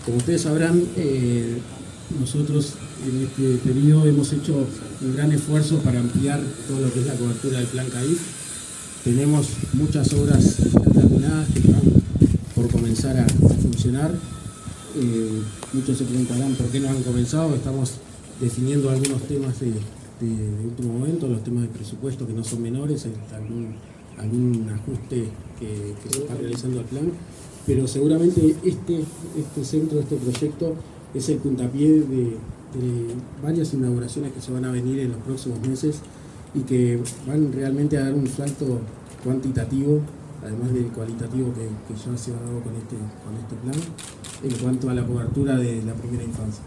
Como ustedes sabrán, nosotros en este periodo hemos hecho un gran esfuerzo para ampliar todo lo que es la cobertura del Plan CAIF. Tenemos muchas obras terminadas que están por comenzar a funcionar. Muchos se preguntarán por qué no han comenzado. Estamos definiendo algunos temas de último momento, los temas de presupuesto que no son menores, algún ajuste que se está realizando al plan, pero seguramente este centro, este proyecto es el puntapié de varias inauguraciones que se van a venir en los próximos meses y que van realmente a dar un salto cuantitativo, además del cualitativo que ya se ha dado con este plan, en cuanto a la cobertura de la primera infancia.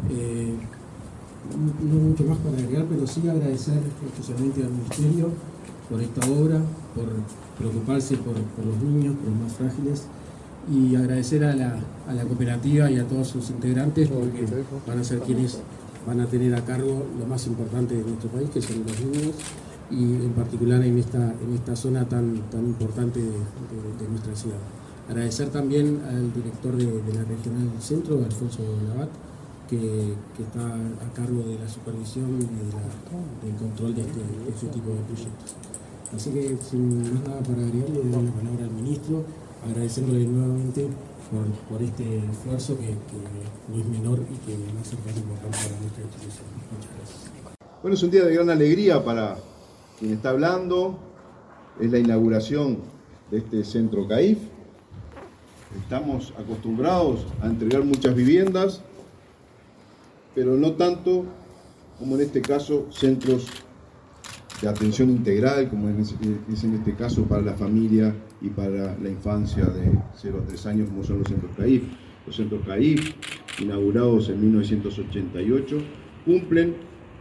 No mucho más para agregar, pero sí agradecer especialmente al Ministerio por esta obra, por preocuparse por los niños, por los más frágiles, y agradecer a la cooperativa y a todos sus integrantes, porque van a ser quienes van a tener a cargo lo más importante de nuestro país, que son los niños, y en particular en esta zona tan importante de nuestra ciudad. Agradecer también al director de la Regional del Centro, Alfonso Labat, que está a cargo de la supervisión y del control de este tipo de proyectos. Así que sin más nada para agregar, le doy la palabra al ministro, agradeciéndole nuevamente por este esfuerzo que no es menor y que va a ser tan importante para nuestra institución. Muchas gracias. Bueno, es un día de gran alegría para quien está hablando. Es la inauguración de este centro CAIF. Estamos acostumbrados a entregar muchas viviendas, pero no tanto como en este caso centros de atención integral, como es en este caso para la familia y para la infancia de 0 a 3 años, como son los centros CAIF. Los centros CAIF, inaugurados en 1988, cumplen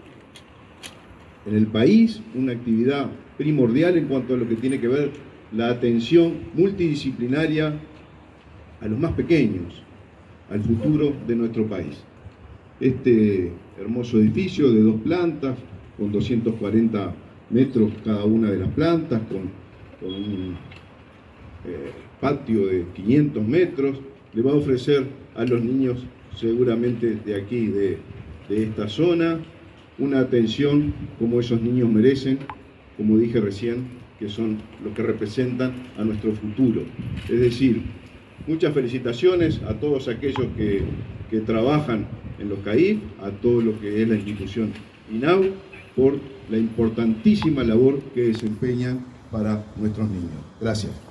en el país una actividad primordial en cuanto a lo que tiene que ver la atención multidisciplinaria a los más pequeños, al futuro de nuestro país. Este hermoso edificio de 2 plantas, con 240 metros cada una de las plantas, con un patio de 500 metros, le va a ofrecer a los niños seguramente de aquí, de esta zona, una atención como esos niños merecen, como dije recién, que son los que representan a nuestro futuro. Es decir, muchas felicitaciones a todos aquellos que trabajan en los CAIF, a todo lo que es la institución INAU, por la importantísima labor que desempeñan para nuestros niños. Gracias.